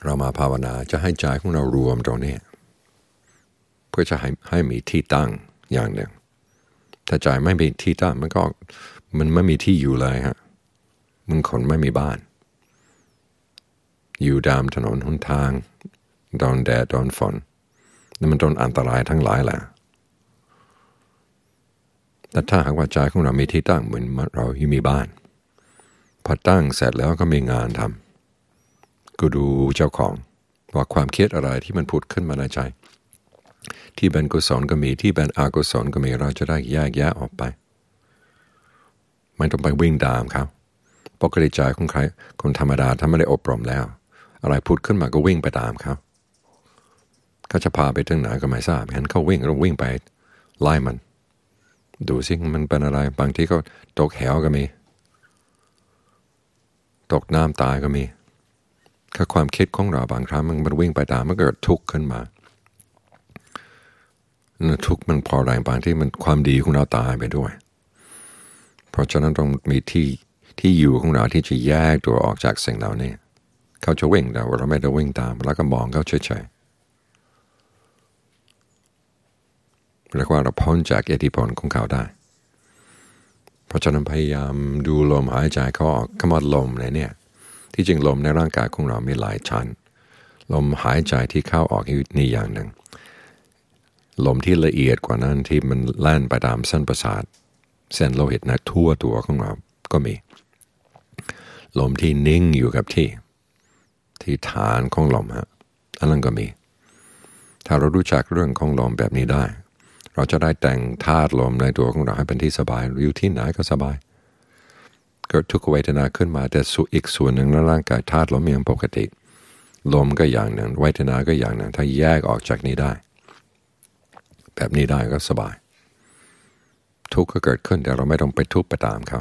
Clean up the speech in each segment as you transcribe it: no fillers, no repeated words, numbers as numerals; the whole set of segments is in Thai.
เรามาภาวนาจะให้ใจของเรารวมตรงนี้เพื่อจะให้มีที่ตั้งอย่างหนึ่งถ้าใจไม่มีที่ตั้งมันไม่มีที่อยู่เลยฮะมันคนไม่มีบ้านอยู่ตามถนนหนทางโดนแดดโดนฝนนั่นมันโดนอันตรายทั้งหลายแหละแต่ถ้าหากว่าใจของเรามีที่ตั้งเหมือนเราอยู่มีบ้านพอตั้งเสร็จแล้วก็มีงานทำก็ดูเจ้าของว่าความคิดอะไรที่มันผุดขึ้นมาในใจที่เป็นกุศลก็มีที่เป็นอกุศลก็มีเราจะได้แยกแยะออกไปไม่ต้องไปวิ่งตามเขาปกติใจของใครคนธรรมดาถ้าไม่ได้อบรมแล้วอะไรผุดขึ้นมาก็วิ่งไปตามเขาจะพาไปถึงไหนก็ไม่ทราบเห็นเขาวิ่งเราวิ่งไปไล่มันดูสิมันเป็นอะไรบางทีก็ตกเหวก็มีตกน้ำตายก็มีถ้าความคิดของเราบางครั้งมันวิ่งไปตามมันเกิดทุกข์ขึ้นมาทุกข์มันพอแรงบางที่มันความดีของเราตายไปด้วยเพราะฉะนั้นต้องมีที่อยู่ของเราที่จะแยกตัวออกจากสิ่งเหล่านี้เขาจะวิ่งแต่เราไม่ได้วิ่งตามแล้วก็มองเขาเฉยๆเรียกว่าเราพ้นจากอิทธิพลของเขาได้เพราะฉะนั้นพยายามดูลมหายใจเขาออกคำว่าลมเนี่ยที่จริงลมในร่างกายของเรามีหลายชั้นลมหายใจที่เข้าออกนี่อย่างหนึ่งลมที่ละเอียดกว่านั้นที่มันแล่นไปตามเส้นประสาทเส้นโลหิตนะทั่วตัวของเราก็มีลมที่นิ่งอยู่กับที่ฐานของลมฮะอันนั้นก็มีถ้าเรารู้จักเรื่องของลมแบบนี้ได้เราจะได้แต่งธาตุลมในตัวของเราให้เป็นที่สบายอยู่ที่ไหนก็สบายเกิดทุกขเวทนาขึ้นมาแต่อีกส่วนหนึ่งในร่างกายธาตุลมยังปกติลมก็อย่างหนึ่งเวทนาก็อย่างหนึ่งถ้าแยกออกจากนี้ได้แบบนี้ได้ก็สบายทุกข์ก็เกิดขึ้นแต่เราไม่ต้องไปทุกข์ไปตามเขา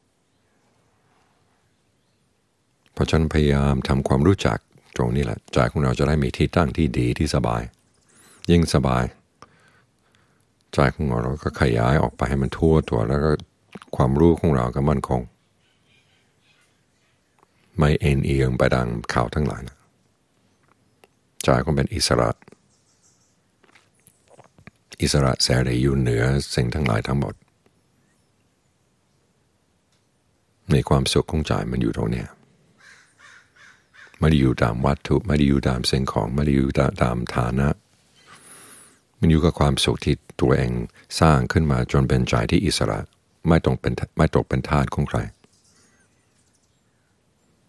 เพราะฉะนั้นพยายามทำความรู้จักตรงนี้แหละใจของเราจะได้มีที่ตั้งที่ดีที่สบายยิ่งสบายใจของเราก็ขยายออกไปให้มันทั่วตัวแล้วก็ความรู้ของเราก็มั่นคงไม่เอ็นเอียงไปดังข่าวทั้งหลายนะใจก็เป็นอิสระเสรีอยู่เหนือสิ่งทั้งหลายทั้งหมดในความสุขของใจมันอยู่ตรงนี้ไม่ได้อยู่ตามวัตถุไม่ได้อยู่ตามสิ่งของไม่ได้อยู่ตามฐานะมันอยู่กับความสุขที่ตัวเองสร้างขึ้นมาจนเป็นใจที่อิสระไม่ตกเป็นทาสของใคร